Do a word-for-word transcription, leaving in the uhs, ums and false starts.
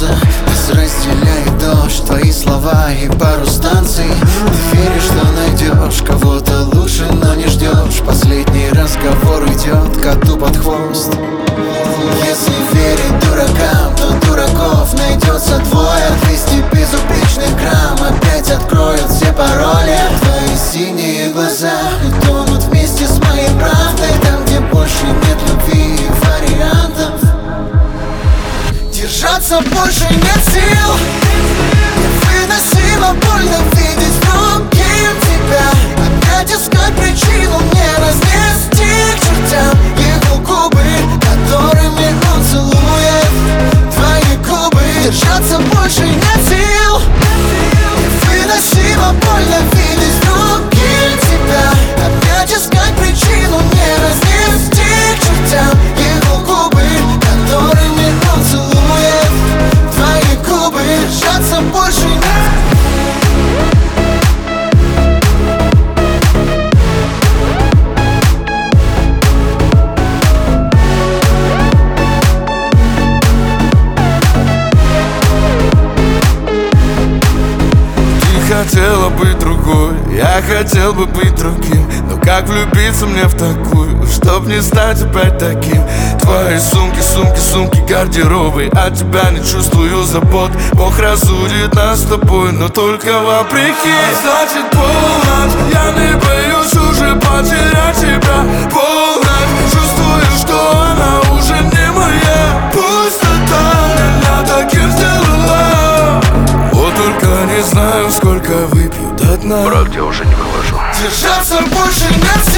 солнца нас разделяет дождь, твои слова и пару станций. Ты веришь, что найдешь кого-то лучше, но не ждешь. Последний разговор идет коту под хвост. Если верить дуракам, то дураков найдется двое. Двести безупречных грамм опять откроют все пароли. Твои синие глаза тонут вместе с моей правдой. Там, где больше нет любви и вариантов, держаться больше нет сил. Невыносимо больно видеть другим тебя. Опять искать причину мне разнести к чертям его губы, которыми он целует твои губы. Держаться больше нет сил. Невыносимо больно видеть другим тебя. Опять искать причину мне разнести к чертям его губы, которыми он целует твои губы. Держаться больше нет. Хотела быть другой, я хотел бы быть другим. Но как влюбиться мне в такую, чтоб не стать опять таким? Твои сумки, сумки, сумки, гардеробы. От тебя не чувствую забот. Бог разудит нас с тобой, но только вопреки. А значит полночь, я не боюсь уже потерять тебя. Полночь, чувствую, что она уже не моя. Пустота меня таким сделала. Вот только не знаю, сколько выпью до дна. Брат, я уже не вывожу. Держаться больше нет